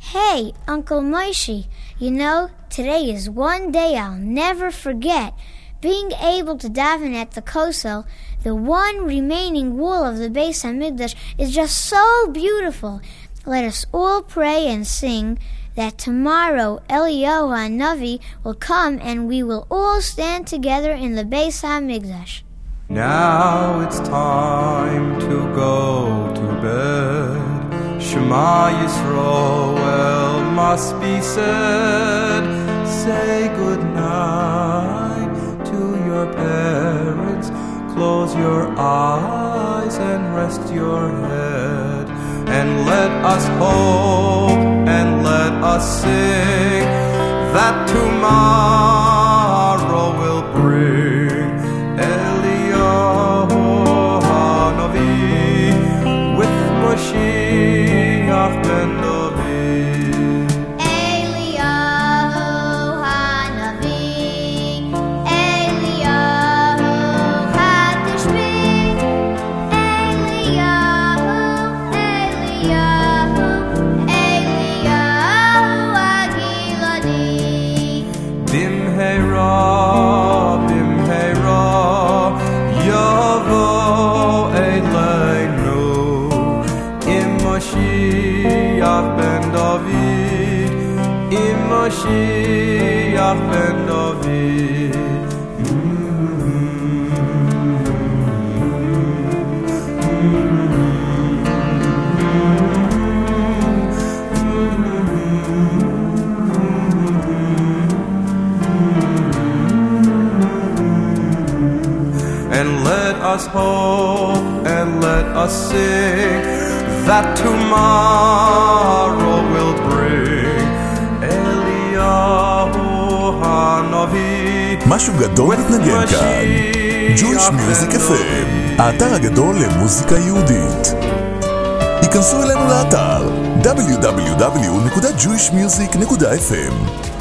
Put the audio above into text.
Hey, Uncle Moishi, you know, today is one day I'll never forget. Being able to daven at the Kosel, the one remaining wall of the Beis HaMikdash, is just so beautiful. Let us all pray and sing that tomorrow Eliyahu HaNavi will come and we will all stand together in the Beis HaMikdash. Now it's time to go to bed. Shema Yisroel must be said. Say good night to your parents. Close your eyes and rest your head. And let us hope and let us sing that tomorrow will bring Eliyahu HaNavi with Mashiach ben David. Eliyahu HaNavi, Eliyahu HaTishbit, Eliyahu HaGiladi. Bimheira Yavo Eleinu Im Mashiach ben David, Im Mashiach ben David. And let us hope and let us sing that tomorrow will bring Eliyahu HaNavi. משהו גדול מתנגן כאן. Jewish Music FM, האתר הגדול למוזיקה יהודית. היכנסו אלינו לאתר www.jewishmusic.fm.